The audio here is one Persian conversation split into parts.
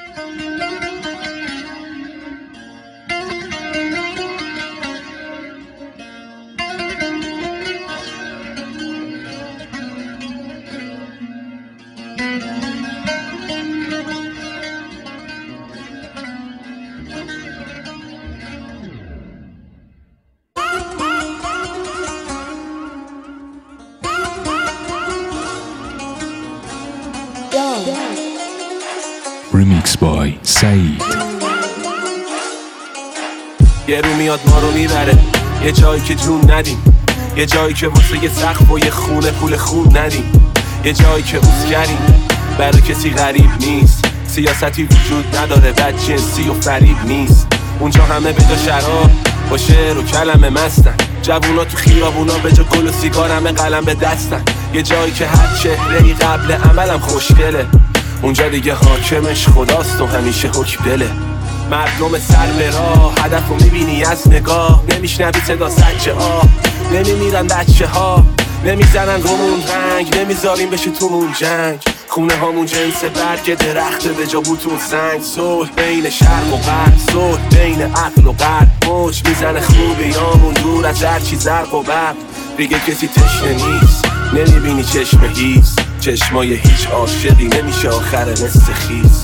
Remix by سعید. یه رو میاد ما رو میبره یه جایی که جون ندیم، یه جایی که واسه یه سقف و یه خونه پول خون ندیم، یه جایی که اوزگریم برای کسی غریب نیست، سیاستی وجود نداره بد جنسی و فریب نیست، اونجا همه به جا شراب با شعر و کلمه مستن، جوونا تو خیابونا به جا گل و سیگار همه قلم به دستن، یه جایی که هر چهره‌ای قبل عملم خوشگله، اونجا دیگه حاکمش خداست و همیشه حکم دله، مردم سر به راه هدف رو میبینی از نگاه، نمیشنوی صدا زجه ها، نمیمیرن بچه ها، نمیزنن رومون رنگ، نمیذاریم بشه تومون جنگ، خونه هامون جنس برگ درخت به جا بوتون سنگ، صلح بین شرق و غرب، صلح بین عقل و قلب، موج میزنه خوبیامون دور از هرچی زرق و برق، دیگه کسی تشنه نیست، نمیبینی چشم هیز، چشمای هیچ عاشقی نمیشه آخر مثل خیز.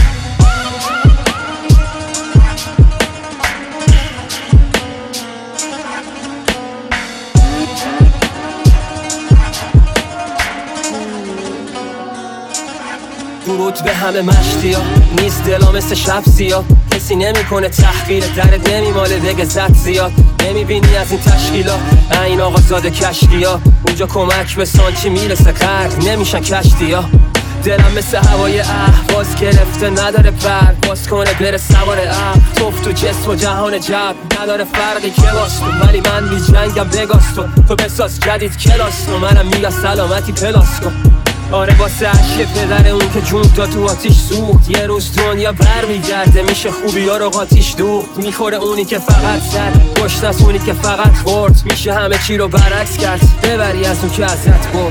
درود به همه مشتی ها، نیست دلا مثل شب سیاه، کسی نمیکنه تحقیر، درد نمیماله بگه زد زیاد، نمیبینی از این تشکیلا این آقا زاده کشکی ها، اونجا کمک به سانچی میرسه غرق نمیشن کشتی ها، دلم مثل هوای اهواز گرفته نداره پر، باز کنه بره سوار توف تو جسم و جهان جب، نداره فرقی که باز کن، ولی من بی جنگم بگاز تو بساز جدید کلاس تو، منم میگه سلامتی پلاس کن، آره واسه عشق پدر اون که جون داد تو آتیش سوخت، یه روز دنیا بر میگرده میشه خوبی ها رو قاتیش دوخت، میخوره اونی که فقط زد پشت از اونی که فقط خورد، میشه همه چی رو برعکس کرد ببری از اون که ازت برد.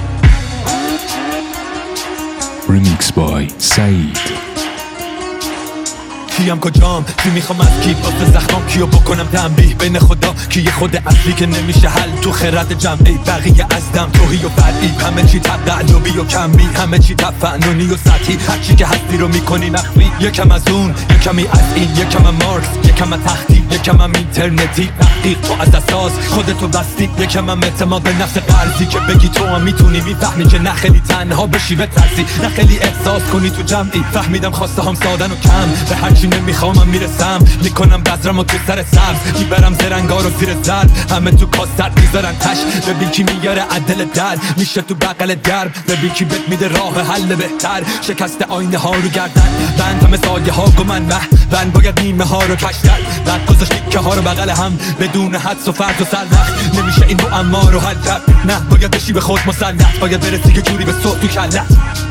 Remix by سعید. کیم کجام کی میخوام از کی واسه زخمام کیو بکنم تنبیه بین خدا کی خود اصلی که نمیشه حل تو خرد جمعی، بقیه از دم توهی و فرعی، همه چی تب قلبی و کمی، همه چی تب فنونی و سطحی، هرچی که هستی رو میکنی مخفی، یکم از اون یکمی از این، یکم از مارکس یکم از تختی، یکم از اینترنتی، تحقیق تو از اساس خودتو بستی، یکم از اعتماد به نفس قلبی که بگی تو هم میتونی، میفهمی که نه خیلی تنها بشی و ترسی، نه خیلی احساس کنی تو جمعی، فهمیدم خواسته هم سادن و کم، به هرچی نمیخوامم میرسم، میکنم بذرم و تو سر سبز، میبرم زرنگار و زیر زرد، همه تو کاستر میذارن تش، ببین کی میاره عدل در میشه تو بغل درب، ببین کی بهت میده راه حل بهتر، شکست آینه ها رو گردن بند همه سایه ها گمن بند باید نیمه ها رو کش کرد، بعد گذاشت تیکه ها رو بغل هم بدون حدس و فرد و سرنخ، نمیشه این معما رو حل کرد، نه باید بشی به خود مسلط، باید برسی یه جوری به صوت تو کلت.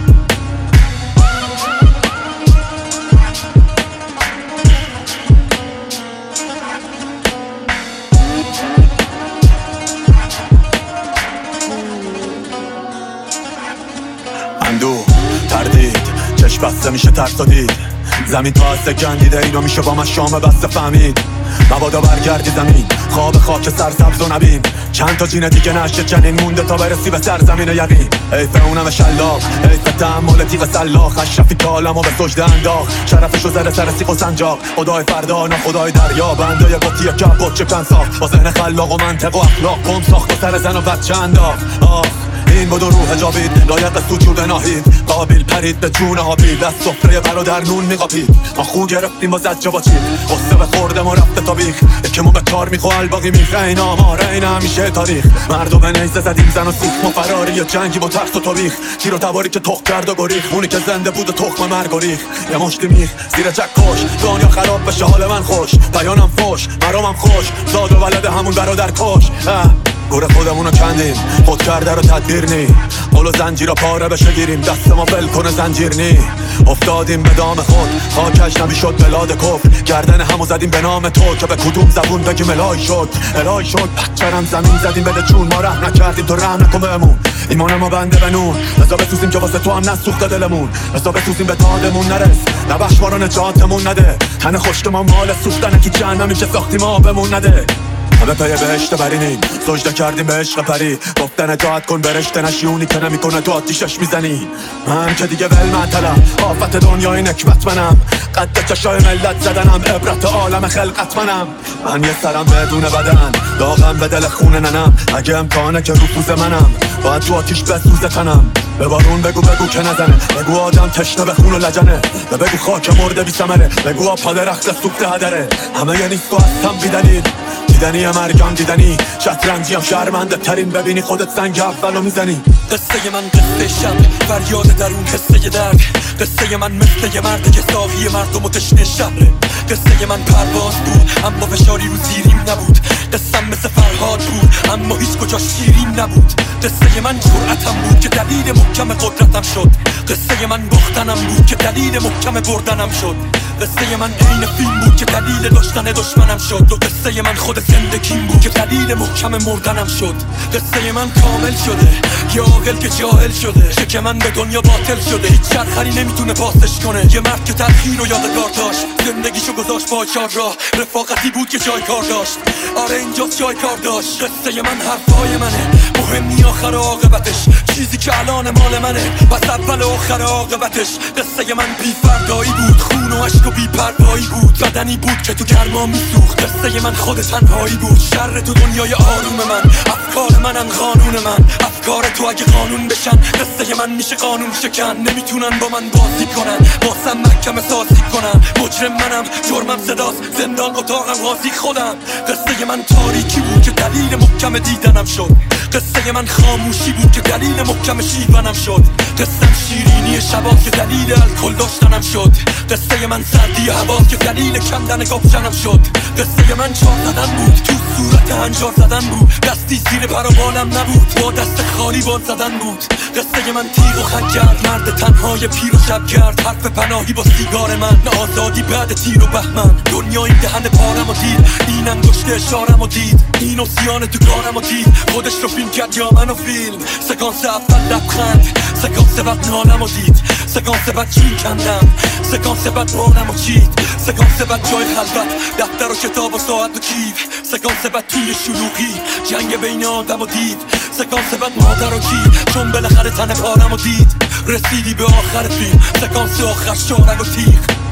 اندو تردید چشم بسته میشه ترس و دید، زمین تا از گندیده اینو میشه با من شام بسته فهمید، مبادا برگردی زمین خواب خاک سرسبز و نبین، چند تا جینه دیگه نشه جنین مونده تا برسی به سرزمین یقین، حیف اونم شلاق حیف تحمل تیغ سلاخ، اشرفی که عالمو به سجده انداخت، شرفشو زده سر سیخ و سنجاق، خدای فردا نه خدای دریا، بنده یه بطی کبوت چه کن ساخت با ذهن خلاق و منطق و اخلاق، قم ساخت و سر زن و بچه انداخت، این بود و روح جاوید لایق سجود ناهید، قابل پرید به جون آبید، از سفره برادر نون میقاپید، ما خو گرفتیم با زجه با چید، قصه به خوردم و رفته تا بیخ، یکمون به کار میخوا الباقی میخه، این آماره این همیشه تاریخ، مردم به نیزه زدیم زن و سیخ، ما فراری یا جنگی با ترس و تاریخ، تیر و تباری که تخ کرد و گریخ، اونی که زنده بود و تخم مرگ و ریخ، یه مشتی میخ زیر چک کش، دنیا خراب بشه حال من خوش، بیانم فوش مرامم خوش، زاد و ولد همون برادر کش، گوره خودمونو کندیم خود کرده رو تدبیر نی، قل و زنجیر رو پاره بشه گیریم، دست ما ول کنه زنجیر نی، افتادیم به دام خود، خاک اجنبی شد بلاد کفر. گردن همو زدیم به نام تو که به کدوم زبون بگیم الهی شد. الهی شد پچرم زمین زدیم بده چون ما رحم نکردیم تو رحم نکن بهمون. ایمان ما بنده به نور، بذار بسوزیم که واسه تو هم نسوخته دلمون. بذار بسوزیم به دادمون نرس، نبخش ما رو نجاتمون نده. تن خشک ما مال سوختنه که جهنمی که ساختیم آبمون نده. همه پی بهشت برینیم، سجده کردیم به عشق پری. گفتن اطاعت کن برشته نشیونی که نمیکنه تو آتیشش میزنی. من که دیگه ول معطلم، آفت دنیای نکبت منم. قد چشای ملت زدنم، عبرت عالم خلقت منم. من یه سرم بدون بدن، داغم به دل خونه ننم. اگه امکانه که رو پوز منم، باید تو آتیش بسوزه تنم. به بارون بگو که نزنه، بگو آدم تشنه به خون و لجنه. بگو خاک مرده بی ثمره، بگو آب پا درخت سوخته هدره. همه یه نیست و هستم بی دلیل، دیدنی مرگم دیدنی. شطرنجیم شرمنده ترین، ببینی خودت سنگ اولو میزنی. قصه من قصه شب، فریاد درون حسه درد. قصه من مثل یه مرده که ساقی مردم و تشنه شهره. قصه من پرواز بود اما فشاری رو زیریم نبود. قصه مثل فرهاد بود اما هیچ کجا شیرین نبود. قصه من جرأتم بود که دلیل محکم قدرتم شد. قصه من بختنم بود که دلیل محکم بردنم شد. قصه من عین فیلم بود که دلیل داشتن دشمنم شد. و قصه من خود زندگیم بود که دلیل محکم مردنم شد. قصه من کامل شده، یه عاقل که جاهل شده. شک من به دنیا باطل شده، هیچ چرخری نمیتونه پاسش کنه. یه مرد که تلخیر و یادگار داشت، زندگیشو گذاشت با چار راه. رفاقتی بود که جای کار داشت، آره اینجاست جای کار داشت. قصه من حرفای منه، مهم نی آخر عاقبتش. چیزی که الان مال منه، پس اول و آخر عاقبتش. قصه من بی فردایی بود، خون و عشق و بی پروایی بود. بدنی بود که تو گرما میسوخت. قصه من خود تنهایی بود، شر تو دنیای آروم من. افکار منن قانون من، افکار تو اگه قانون بشن. قصه من میشه قانون شکن، نمیتونن با من بازی کنن. واسم محکمه سازی کنن، مجرم منم، جرمم صداست، زندان اتاقم قاضی خودم. قصه من تاریکی بود که دلیل محکم دیدنم شد. قصه من خاموشی بود که دلیل محکم شیونم شد. قصه شیرینی شباست که دلیل الکل داشتنم شد. قصه من سردی هواست که دلیل کندن گفشنم شد. قصه من چار زدن بود، تو صورت هنجار زدن بود. دستی زیر پر و بالم نبود، با دست خالی بال زدن بود. قصه من تیغ و خنجر، مرد تنهای پیر و شبگرد. حرف پناهی با سیگار من، آزادی بعد تیر و بهمن. دنیا این دهن پارم و دید، این انگشت اشارم و دید. این اسیان تو کارم و دید، خودش رو فیلم کرد یا منو فیلم. سکانس اول لبخند، سکانس بعد نالم و دید. سکانس بعد چین کندم، سکانس بعد بارم و چید. سکانس بعد جای خلوت، دفتر و کتاب و ساعت و کیف. سکانس بعد توی شلوغی، جنگ بین آدم و دید. سکانس بعد مادر و کی، چون بالاخره تن پارم و دید. رسیدی به آخر فیلم، سکانس آخر شارگ و تیغ.